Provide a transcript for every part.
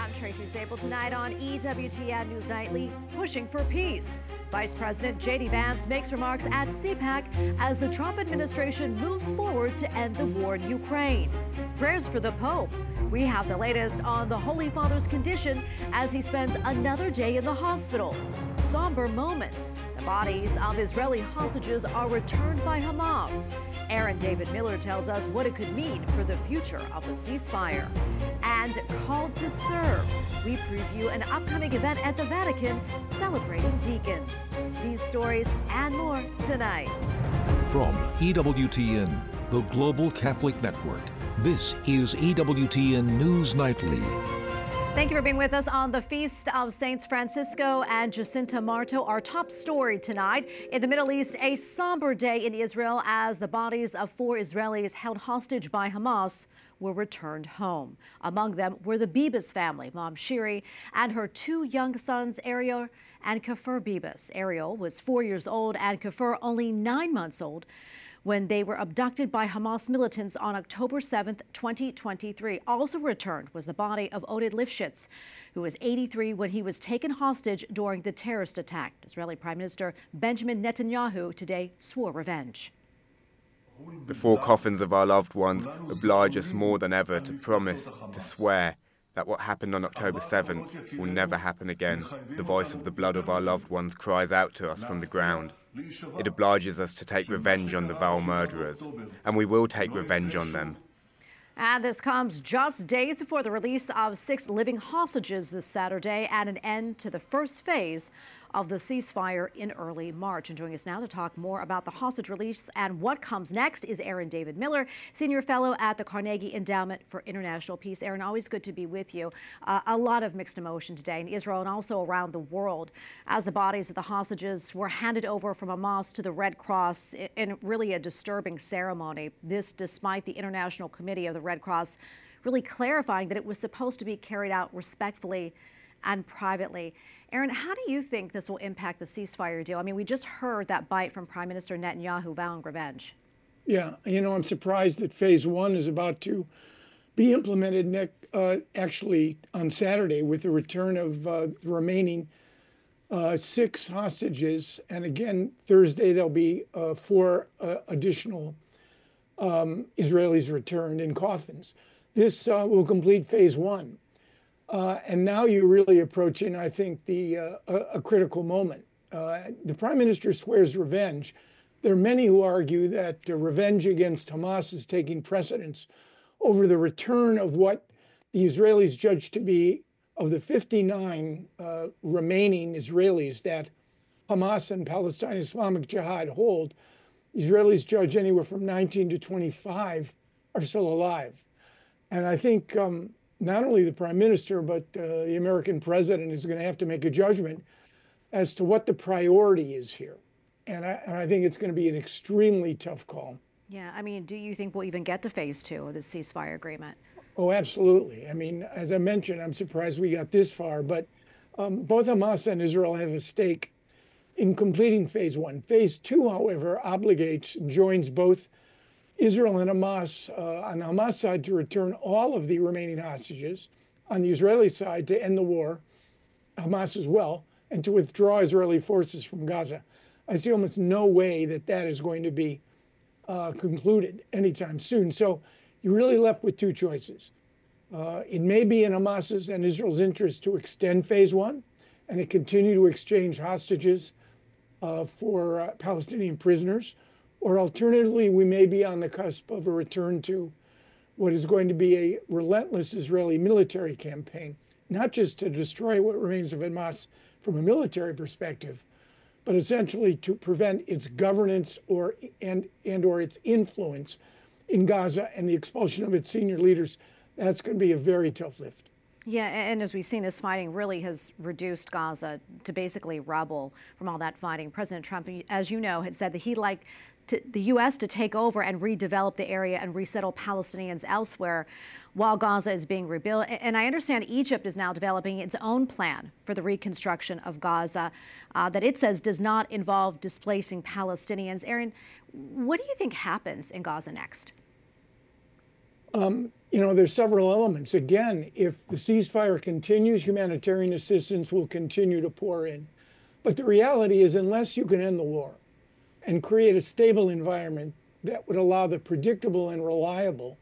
I'm Tracy Sable. Tonight on EWTN News Nightly, pushing for peace. Vice President J.D. Vance makes remarks at CPAC as the Trump administration moves forward to end the war in Ukraine. Prayers for the Pope. We have the latest on the Holy Father's condition as he spends another day in the hospital. Somber moment. The bodies of Israeli hostages are returned by Hamas. Aaron David Miller tells us what it could mean for the future of the ceasefire. And Called to Serve. We preview an upcoming event at the Vatican celebrating deacons. These stories and more tonight. From EWTN, the Global Catholic Network, this is EWTN News Nightly. Thank you for being with us on the Feast of Saints Francisco and Jacinta Marto. Our top story tonight, in the Middle East, a somber day in Israel as the bodies of 4 Israelis held hostage by Hamas were returned home. Among them were the Bibas family, Mom Shiri and her 2 young sons, Ariel and Kafir Bibas. Ariel was 4 years old and Kafir only 9 months old when they were abducted by Hamas militants on October 7th, 2023. Also returned was the body of Oded Lifshitz, who was 83 when he was taken hostage during the terrorist attack. Israeli Prime Minister Benjamin Netanyahu today swore revenge. The 4 coffins of our loved ones oblige us more than ever to promise, to swear, that what happened on October 7th will never happen again. The voice of the blood of our loved ones cries out to us from the ground. It obliges us to take revenge on the vile murderers, and we will take revenge on them. And this comes just days before the release of 6 living hostages this Saturday and an end to the first phase of the ceasefire in early March. And joining us now to talk more about the hostage release and what comes next is Aaron David Miller, Senior Fellow at the Carnegie Endowment for International Peace. Aaron, always good to be with you. A lot of mixed emotion today in Israel and also around the world as the bodies of the hostages were handed over from Hamas to the Red Cross in really a disturbing ceremony. This despite the International Committee of the Red Cross really clarifying that it was supposed to be carried out respectfully and privately. Aaron, how do you think this will impact the ceasefire deal? I mean, we just heard that bite from Prime Minister Netanyahu vowing revenge. Yeah, I'm surprised that phase 1 is about to be implemented actually on Saturday with the return of the remaining 6 hostages. And again, Thursday, there'll be 4 additional Israelis returned in coffins. This will complete phase 1. And now you're really approaching, I think, a critical moment. The Prime Minister swears revenge. There are many who argue that revenge against Hamas is taking precedence over the return of what the Israelis judge to be, of the 59 remaining Israelis that Hamas and Palestine Islamic Jihad hold. Israelis judge anywhere from 19 to 25 are still alive. And I think not only the Prime Minister, but the American president is going to have to make a judgment as to what the priority is here. And I think it's going to be an extremely tough call. Yeah, I mean, do you think we'll even get to phase 2 of the ceasefire agreement? Oh, absolutely. I mean, as I mentioned, I'm surprised we got this far, but both Hamas and Israel have a stake in completing phase 1. Phase 2, however, obligates and joins both Israel and Hamas on the Hamas side to return all of the remaining hostages, on the Israeli side to end the war, Hamas as well, and to withdraw Israeli forces from Gaza. I see almost no way that that is going to be concluded anytime soon. So you're really left with 2 choices. It may be in Hamas's and Israel's interest to extend phase 1 and to continue to exchange hostages for Palestinian prisoners. Or alternatively, we may be on the cusp of a return to what is going to be a relentless Israeli military campaign, not just to destroy what remains of Hamas from a military perspective, but essentially to prevent its governance or its influence in Gaza and the expulsion of its senior leaders. That's going to be a very tough lift. Yeah, and as we've seen, this fighting really has reduced Gaza to basically rubble from all that fighting. President Trump, as you know, had said that he'd like the U.S. to take over and redevelop the area and resettle Palestinians elsewhere while Gaza is being rebuilt. And I understand Egypt is now developing its own plan for the reconstruction of Gaza that it says does not involve displacing Palestinians. Aaron, what do you think happens in Gaza next? there's several elements. Again, if the ceasefire continues, humanitarian assistance will continue to pour in. But the reality is, unless you can end the war and create a stable environment that would allow the predictable and reliable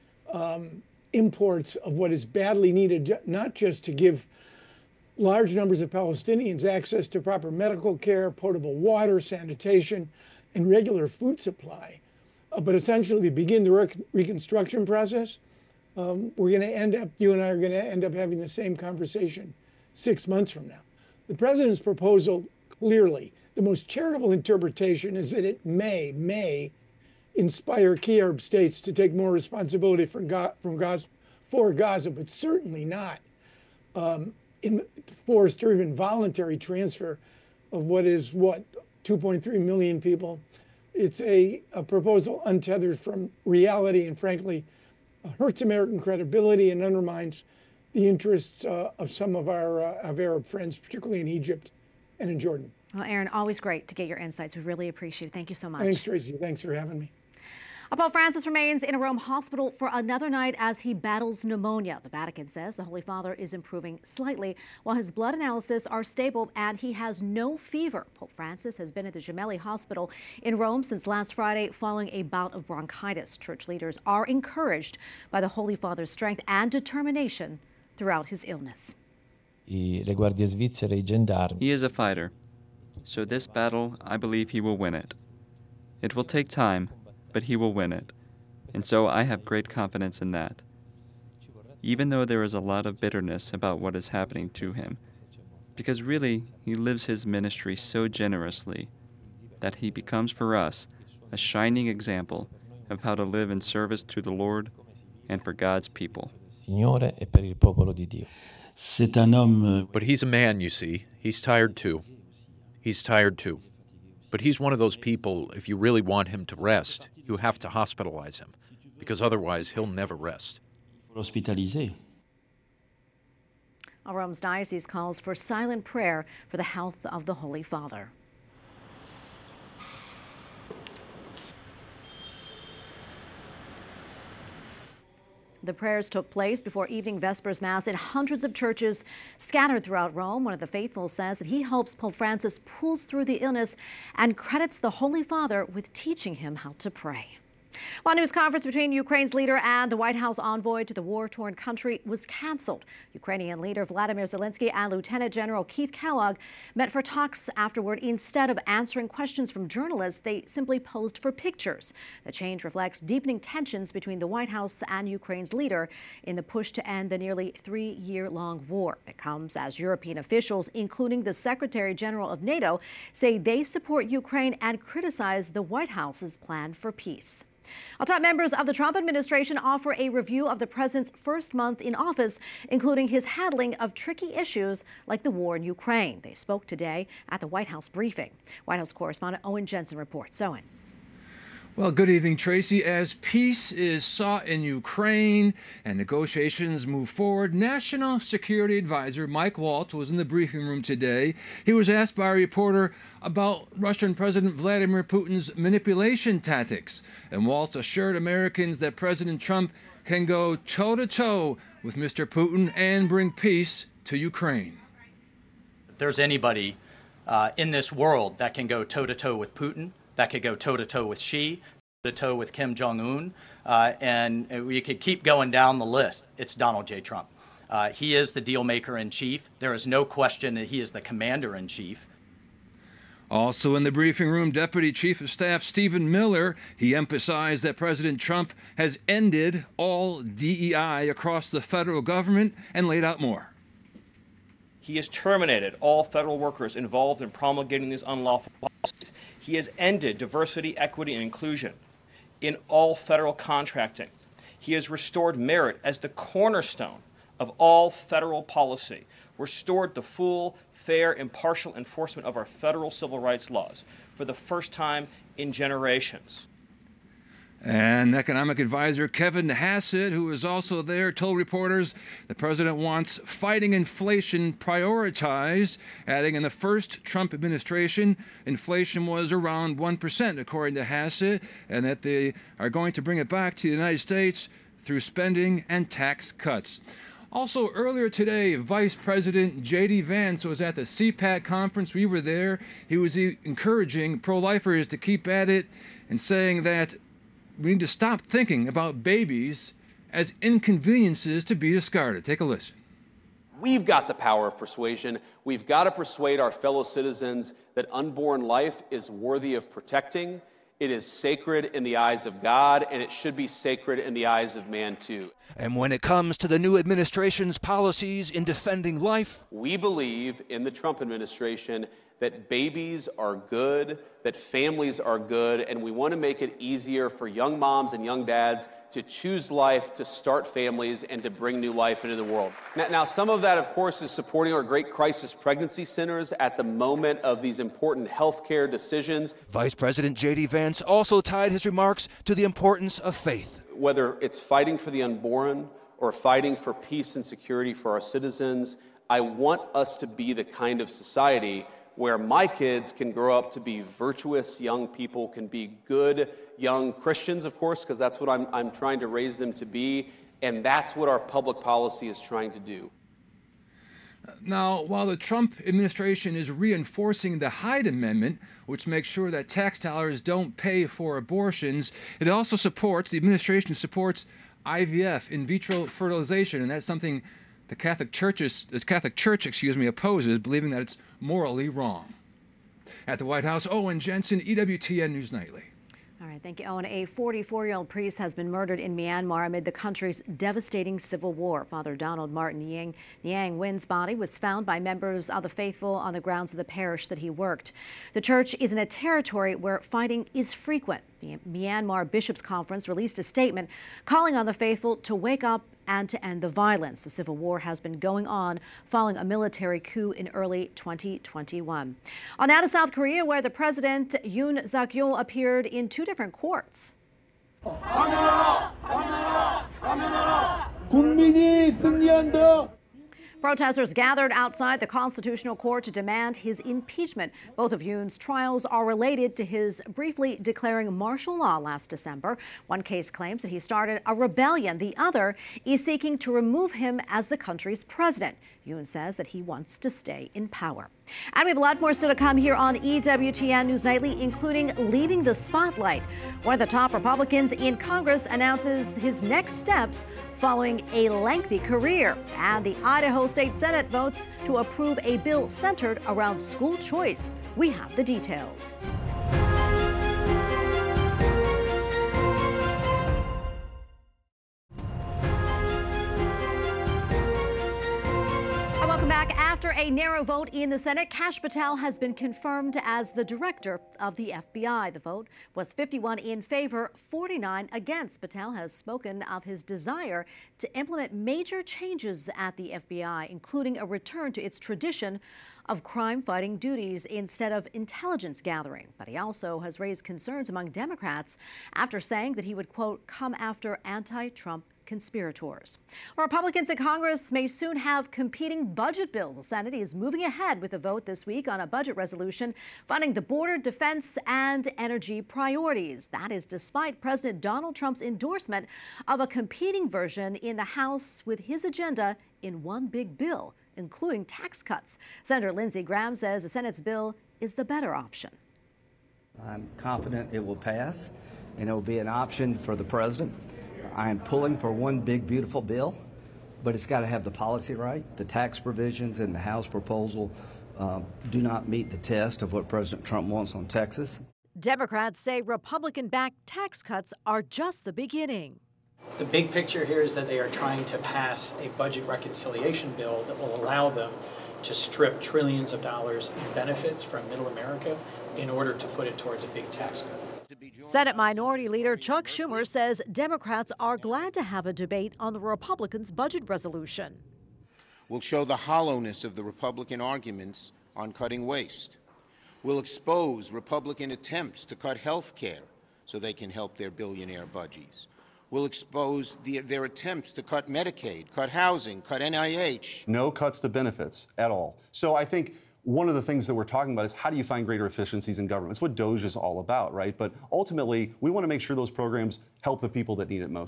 imports of what is badly needed, not just to give large numbers of Palestinians access to proper medical care, potable water, sanitation, and regular food supply, but essentially begin the reconstruction process, we're going to end up, you and I are going to end up having the same conversation 6 months from now. The president's proposal, clearly, the most charitable interpretation is that it may inspire key Arab states to take more responsibility for Gaza, but certainly not in forced or even voluntary transfer of what is 2.3 million people. It's a proposal untethered from reality and frankly hurts American credibility and undermines the interests of some of our of Arab friends, particularly in Egypt and in Jordan. Well, Aaron, always great to get your insights. We really appreciate it. Thank you so much. Thanks, Tracy. Thanks for having me. Pope Francis remains in a Rome hospital for another night as he battles pneumonia. The Vatican says the Holy Father is improving slightly while his blood analysis are stable and he has no fever. Pope Francis has been at the Gemelli Hospital in Rome since last Friday following a bout of bronchitis. Church leaders are encouraged by the Holy Father's strength and determination throughout his illness. He is a fighter, so this battle, I believe he will win it. It will take time, but he will win it. And so I have great confidence in that. Even though there is a lot of bitterness about what is happening to him, because really he lives his ministry so generously that he becomes for us a shining example of how to live in service to the Lord and for God's people. But he's a man, you see. He's tired too. But he's one of those people, if you really want him to rest, you have to hospitalize him, because otherwise he'll never rest. Rome's diocese calls for silent prayer for the health of the Holy Father. The prayers took place before evening Vespers Mass in hundreds of churches scattered throughout Rome. One of the faithful says that he hopes Pope Francis pulls through the illness and credits the Holy Father with teaching him how to pray. One news conference between Ukraine's leader and the White House envoy to the war-torn country was canceled. Ukrainian leader Vladimir Zelensky and Lieutenant General Keith Kellogg met for talks afterward. Instead of answering questions from journalists, they simply posed for pictures. The change reflects deepening tensions between the White House and Ukraine's leader in the push to end the nearly 3-year-long war. It comes as European officials, including the Secretary General of NATO, say they support Ukraine and criticize the White House's plan for peace. Top members of the Trump administration offer a review of the president's first month in office, including his handling of tricky issues like the war in Ukraine. They spoke today at the White House briefing. White House correspondent Owen Jensen reports. Owen. Well, good evening, Tracy. As peace is sought in Ukraine and negotiations move forward, National Security Advisor Mike Waltz was in the briefing room today. He was asked by a reporter about Russian President Vladimir Putin's manipulation tactics, and Waltz assured Americans that President Trump can go toe-to-toe with Mr. Putin and bring peace to Ukraine. If there's anybody in this world that can go toe-to-toe with Putin, that could go toe-to-toe with Xi, toe-to-toe with Kim Jong-un, and we could keep going down the list. It's Donald J. Trump. He is the deal maker in chief. There is no question that he is the commander in chief. Also in the briefing room, Deputy Chief of Staff Stephen Miller, he emphasized that President Trump has ended all DEI across the federal government and laid out more. He has terminated all federal workers involved in promulgating these unlawful policies. He has ended diversity, equity, and inclusion in all federal contracting. He has restored merit as the cornerstone of all federal policy, restored the full, fair, impartial enforcement of our federal civil rights laws for the first time in generations. And economic advisor Kevin Hassett, who was also there, told reporters the president wants fighting inflation prioritized, adding in the first Trump administration, inflation was around 1%, according to Hassett, and that they are going to bring it back to the United States through spending and tax cuts. Also, earlier today, Vice President J.D. Vance was at the CPAC conference. We were there. He was encouraging pro-lifers to keep at it and saying that we need to stop thinking about babies as inconveniences to be discarded. Take a listen. We've got the power of persuasion. We've got to persuade our fellow citizens that unborn life is worthy of protecting. It is sacred in the eyes of God, and it should be sacred in the eyes of man, too. And when it comes to the new administration's policies in defending life, we believe in the Trump administration that babies are good, that families are good, and we want to make it easier for young moms and young dads to choose life, to start families, and to bring new life into the world. Now, some of that, of course, is supporting our great crisis pregnancy centers at the moment of these important health care decisions. Vice President J.D. Vance also tied his remarks to the importance of faith. Whether it's fighting for the unborn or fighting for peace and security for our citizens, I want us to be the kind of society where my kids can grow up to be virtuous young people, can be good young Christians, of course, because that's what I'm trying to raise them to be, and that's what our public policy is trying to do. Now, while the Trump administration is reinforcing the Hyde Amendment, which makes sure that tax dollars don't pay for abortions, it also the administration supports IVF, in vitro fertilization, and that's something the Catholic Church opposes, believing that it's morally wrong. At the White House, Owen Jensen, EWTN News Nightly. All right, thank you, Owen. A 44-year-old priest has been murdered in Myanmar amid the country's devastating civil war. Father Donald Martin Yang Win's body was found by members of the faithful on the grounds of the parish that he worked. The church is in a territory where fighting is frequent. The Myanmar Bishops' Conference released a statement calling on the faithful to wake up and to end the violence. The civil war has been going on following a military coup in early 2021. On now to South Korea, where the president Yoon Suk-yeol appeared in two different courts. Protesters gathered outside the Constitutional Court to demand his impeachment. Both of Yoon's trials are related to his briefly declaring martial law last December. One case claims that he started a rebellion. The other is seeking to remove him as the country's president. Yoon says that he wants to stay in power. And we have a lot more still to come here on EWTN News Nightly, including leaving the spotlight. One of the top Republicans in Congress announces his next steps following a lengthy career. And the Idaho State Senate votes to approve a bill centered around school choice. We have the details. Welcome back. After a narrow vote in the Senate, Kash Patel has been confirmed as the director of the FBI. The vote was 51 in favor, 49 against. Patel has spoken of his desire to implement major changes at the FBI, including a return to its tradition of crime-fighting duties instead of intelligence gathering. But he also has raised concerns among Democrats after saying that he would, quote, come after anti-Trump conspirators. Republicans in Congress may soon have competing budget bills. The Senate is moving ahead with a vote this week on a budget resolution funding the border, defense, and energy priorities. That is despite President Donald Trump's endorsement of a competing version in the House with his agenda in one big bill, including tax cuts. Senator Lindsey Graham says the Senate's bill is the better option. I'm confident it will pass, and it will be an option for the president. I am pulling for one big, beautiful bill, but it's got to have the policy right. The tax provisions in the House proposal do not meet the test of what President Trump wants on Texas. Democrats say Republican-backed tax cuts are just the beginning. The big picture here is that they are trying to pass a budget reconciliation bill that will allow them to strip trillions of dollars in benefits from middle America in order to put it towards a big tax cut. Senate Minority Leader Chuck Schumer says Democrats are glad to have a debate on the Republicans' budget resolution. We'll show the hollowness of the Republican arguments on cutting waste. We'll expose Republican attempts to cut health care so they can help their billionaire budgies. We'll expose their attempts to cut Medicaid, cut housing, cut NIH. No cuts to benefits at all. So I think one of the things that we're talking about is how do you find greater efficiencies in government? It's what DOGE is all about, right? But ultimately, we want to make sure those programs help the people that need it most.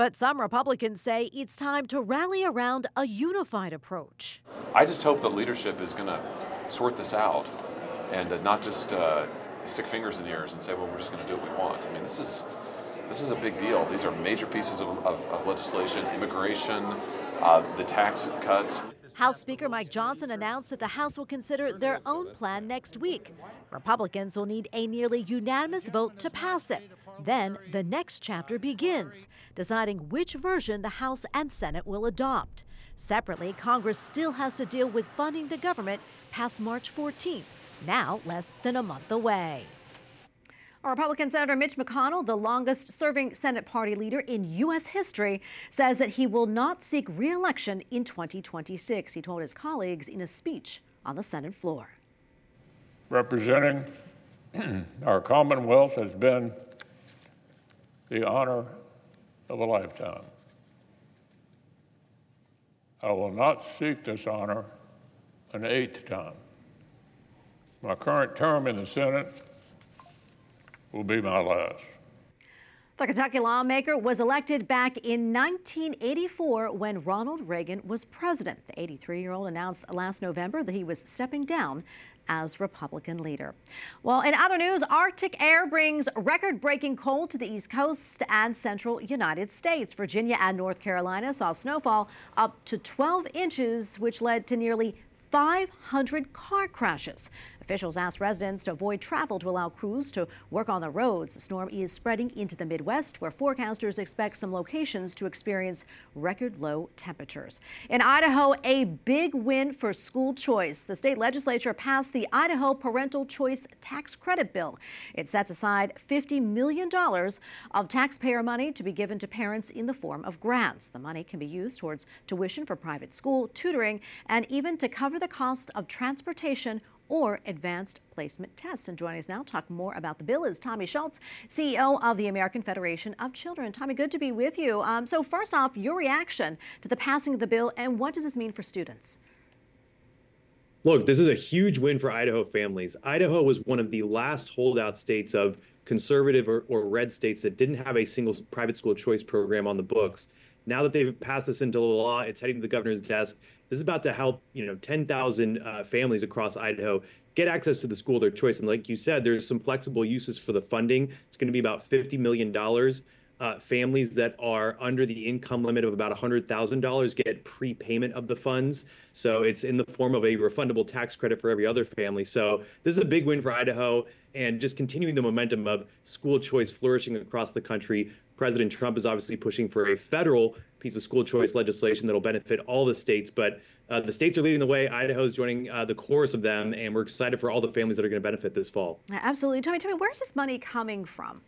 But some Republicans say it's time to rally around a unified approach. I just hope that leadership is going to sort this out and not just stick fingers in the ears and say, well, we're just going to do what we want. I mean, this is a big deal. These are major pieces of legislation, immigration, the tax cuts. House Speaker Mike Johnson announced that the House will consider their own plan next week. Republicans will need a nearly unanimous vote to pass it. Then the next chapter begins, deciding which version the House and Senate will adopt. Separately, Congress still has to deal with funding the government past March 14th, now less than a month away. Republican Senator Mitch McConnell, the longest-serving Senate party leader in U.S. history, says that he will not seek re-election in 2026. He told his colleagues in a speech on the Senate floor. Representing our Commonwealth has been the honor of a lifetime. I will not seek this honor an eighth time. My current term in the Senate will be my last. The Kentucky lawmaker was elected back in 1984 when Ronald Reagan was president. The 83-year-old announced last November that he was stepping down as Republican leader. Well, in other news, Arctic air brings record-breaking cold to the East Coast and central United States. Virginia and North Carolina saw snowfall up to 12 inches, which led to nearly 500 car crashes. Officials asked residents to avoid travel to allow crews to work on the roads. The storm is spreading into the Midwest, where forecasters expect some locations to experience record low temperatures. In Idaho, a big win for school choice. The state legislature passed the Idaho Parental Choice Tax Credit Bill. It sets aside $50 million of taxpayer money to be given to parents in the form of grants. The money can be used towards tuition for private school, tutoring, and even to cover the cost of transportation or advanced placement tests. And joining us now to talk more about the bill is Tommy Schultz, CEO of the American Federation of Children. Tommy, good to be with you. So first off, your reaction to the passing of the bill, and what does this mean for students? Look, this is a huge win for Idaho families. Idaho was one of the last holdout states of conservative or red states that didn't have a single private school choice program on the books. Now that they've passed this into law, it's heading to the governor's desk. This is about to help, 10,000 families across Idaho get access to the school of their choice. And like you said, there's some flexible uses for the funding. It's going to be about $50 million. Families that are under the income limit of about $100,000 get prepayment of the funds. So it's in the form of a refundable tax credit for every other family. So this is a big win for Idaho, and just continuing the momentum of school choice flourishing across the country. President Trump is obviously pushing for a federal piece of school choice legislation that'll benefit all the states, but the states are leading the way. Idaho is joining the chorus of them, and we're excited for all the families that are going to benefit this fall. Absolutely. Tommy, where's this money coming from?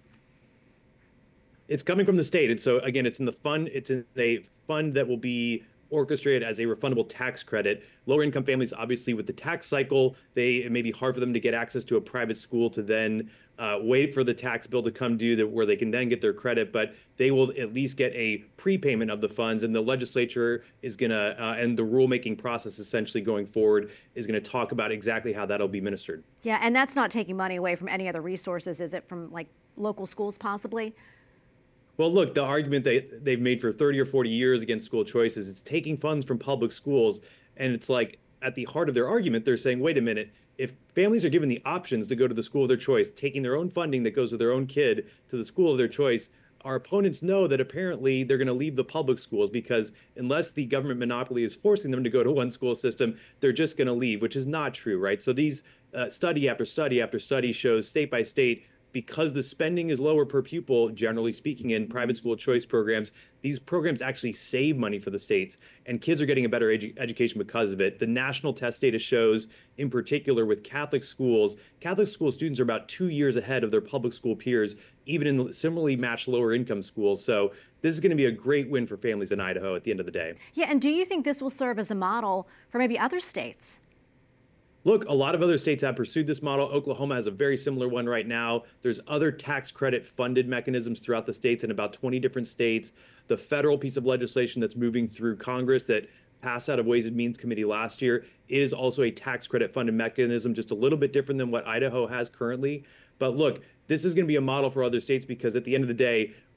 It's coming from the state. And so, again, it's in a fund that will be orchestrated as a refundable tax credit. Lower income families, obviously, with the tax cycle, it may be hard for them to get access to a private school to then wait for the tax bill to come due where they can then get their credit, but they will at least get a prepayment of the funds. And the legislature is going to, and the rulemaking process essentially going forward is going to talk about exactly how that'll be administered. Yeah, and that's not taking money away from any other resources, is it, from like local schools possibly? Well, look, the argument they've made for 30 or 40 years against school choice is it's taking funds from public schools. And it's like at the heart of their argument, they're saying, wait a minute, if families are given the options to go to the school of their choice, taking their own funding that goes to their own kid to the school of their choice, our opponents know that apparently they're going to leave the public schools because unless the government monopoly is forcing them to go to one school system, they're just going to leave, which is not true, right? So these study after study after study shows state by state, because the spending is lower per pupil, generally speaking, in private school choice programs, these programs actually save money for the states, and kids are getting a better education because of it. The national test data shows, in particular with Catholic school students are about 2 years ahead of their public school peers, even in similarly matched lower income schools. So this is going to be a great win for families in Idaho at the end of the day. Yeah, and do you think this will serve as a model for maybe other states? Look, a lot of other states have pursued this model. Oklahoma has a very similar one right now. There's other tax credit funded mechanisms throughout the states in about 20 different states. The federal piece of legislation that's moving through Congress that passed out of Ways and Means Committee last year is also a tax credit funded mechanism, just a little bit different than what Idaho has currently. But look, this is going to be a model for other states because at the end of the day,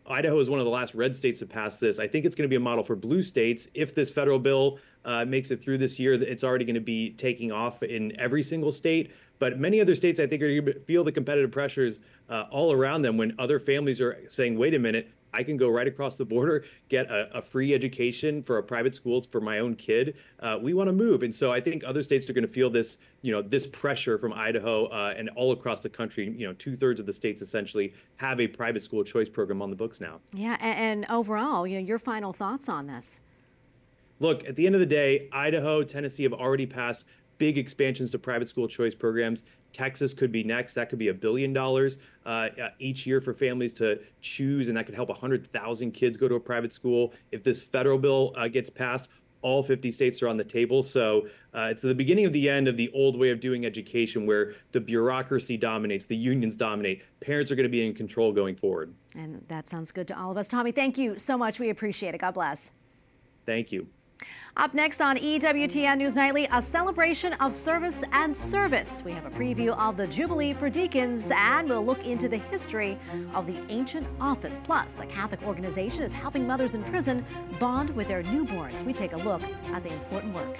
Idaho is one of the last red states to pass this. I think it's going to be a model for blue states. If this federal bill makes it through this year, it's already going to be taking off in every single state. But many other states, I think, are going to feel the competitive pressures all around them when other families are saying, wait a minute, I can go right across the border, get a free education for a private school for my own kid. We want to move. And so I think other states are going to feel this, this pressure from Idaho and all across the country. 2/3 of the states essentially have a private school choice program on the books now. Yeah. And overall, your final thoughts on this? Look, at the end of the day, Idaho, Tennessee have already passed big expansions to private school choice programs. Texas could be next. That could be $1 billion each year for families to choose, and that could help 100,000 kids go to a private school. If this federal bill gets passed, all 50 states are on the table. So it's the beginning of the end of the old way of doing education where the bureaucracy dominates, the unions dominate. Parents are going to be in control going forward. And that sounds good to all of us. Tommy, thank you so much. We appreciate it. God bless. Thank you. Up next on EWTN News Nightly, a celebration of service and servants. We have a preview of the Jubilee for deacons, and we'll look into the history of the ancient office. Plus, a Catholic organization is helping mothers in prison bond with their newborns. We take a look at the important work.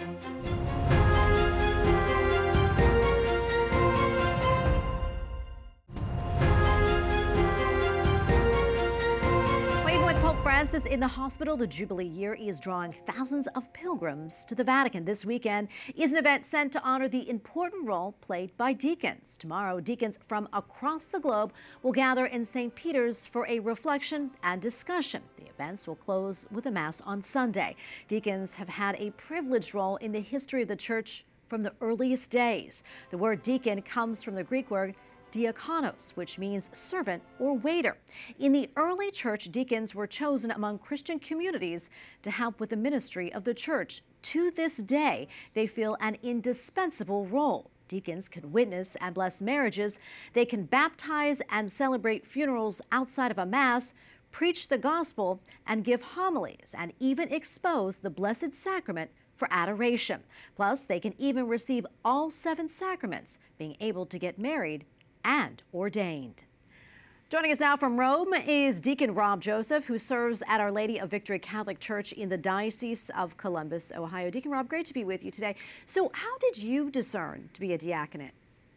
Francis in the hospital, the Jubilee year is drawing thousands of pilgrims to the Vatican. This weekend is an event sent to honor the important role played by deacons. Tomorrow, deacons from across the globe will gather in St. Peter's for a reflection and discussion. The events will close with a Mass on Sunday. Deacons have had a privileged role in the history of the Church from the earliest days. The word deacon comes from the Greek word diakonos, which means servant or waiter. In the early church, deacons were chosen among Christian communities to help with the ministry of the church. To this day, they fill an indispensable role. Deacons can witness and bless marriages. They can baptize and celebrate funerals outside of a Mass, preach the gospel, and give homilies, and even expose the Blessed Sacrament for adoration. Plus, they can even receive all 7 sacraments, being able to get married and ordained. Joining us now from Rome is Deacon Rob Joseph, who serves at Our Lady of Victory Catholic Church in the Diocese of Columbus, Ohio. Deacon Rob, great to be with you today. So how did you discern to be a diaconate?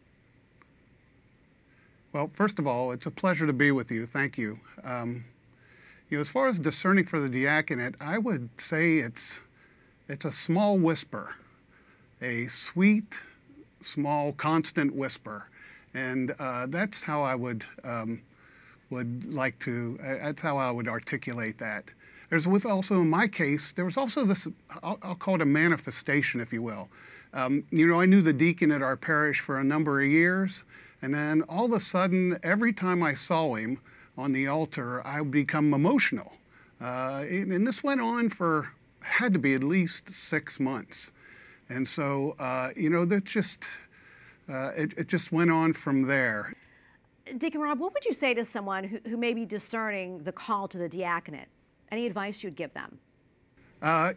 Well, first of all, it's a pleasure to be with you. Thank you. As far as discerning for the diaconate, I would say it's a small whisper, a sweet, small, constant whisper. And that's how I would like to. That's how I would articulate that. There was also, in my case, there was also this. I'll call it a manifestation, if you will. I knew the deacon at our parish for a number of years, and then all of a sudden, every time I saw him on the altar, I would become emotional. And this went on for had to be at least 6 months, and so that's just. It just went on from there. Deacon Rob, what would you say to someone who may be discerning the call to the diaconate? Any advice you'd give them? I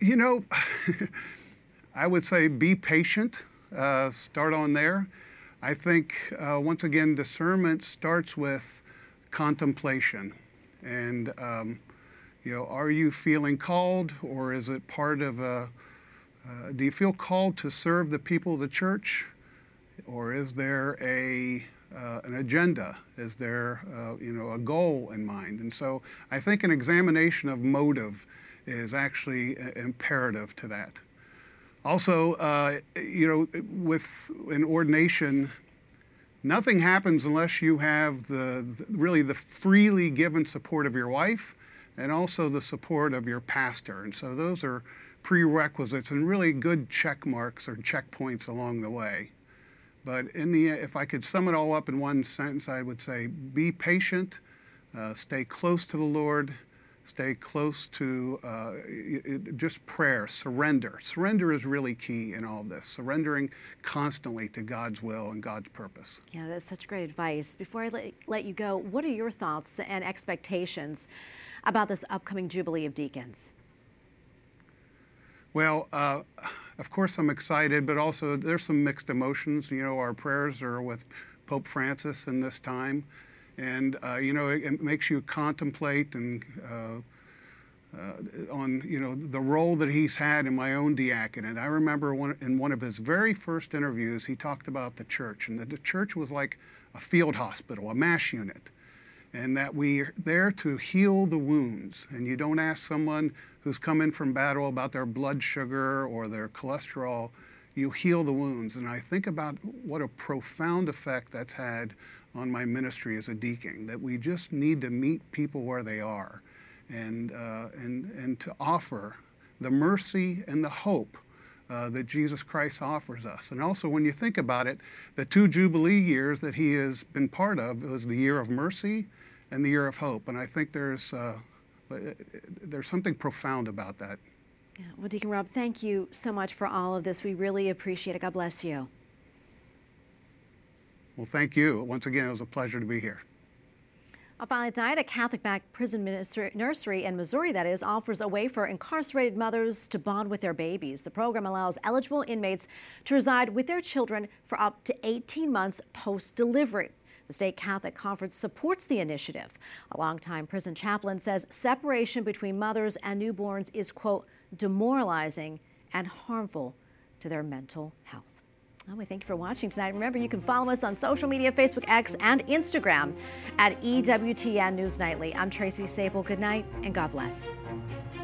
would say be patient. Start on there. I think, once again, discernment starts with contemplation. And, are you feeling called, or is it part of do you feel called to serve the people of the church? Or is there an agenda? Is there, a goal in mind? And so I think an examination of motive is actually imperative to that. Also, with an ordination, nothing happens unless you have the freely given support of your wife and also the support of your pastor. And so those are prerequisites and really good check marks or checkpoints along the way. But if I could sum it all up in one sentence, I would say be patient, stay close to the Lord, stay close to just prayer, surrender. Surrender is really key in all of this, surrendering constantly to God's will and God's purpose. Yeah, that's such great advice. Before I let you go, what are your thoughts and expectations about this upcoming Jubilee of Deacons? Well, of course I'm excited, but also there's some mixed emotions. Our prayers are with Pope Francis in this time. And, it makes you contemplate and on, the role that he's had in my own diaconate. I remember in one of his very first interviews, he talked about the church, and that the church was like a field hospital, a MASH unit, and that we're there to heal the wounds. And you don't ask someone who's come in from battle about their blood sugar or their cholesterol. You heal the wounds. And I think about what a profound effect that's had on my ministry as a deacon, that we just need to meet people where they are and to offer the mercy and the hope that Jesus Christ offers us. And also, when you think about it, the 2 Jubilee years that he has been part of was the year of mercy and the year of hope. And I think there's something profound about that. Yeah. Well, Deacon Rob, thank you so much for all of this. We really appreciate it. God bless you. Well, thank you. Once again, it was a pleasure to be here. Finally tonight, a Catholic-backed prison nursery in Missouri, that is, offers a way for incarcerated mothers to bond with their babies. The program allows eligible inmates to reside with their children for up to 18 months post-delivery. The State Catholic Conference supports the initiative. A longtime prison chaplain says separation between mothers and newborns is, quote, demoralizing and harmful to their mental health. Well, we thank you for watching tonight. Remember, you can follow us on social media, Facebook, X, and Instagram at EWTN News Nightly. I'm Tracy Sable. Good night, and God bless.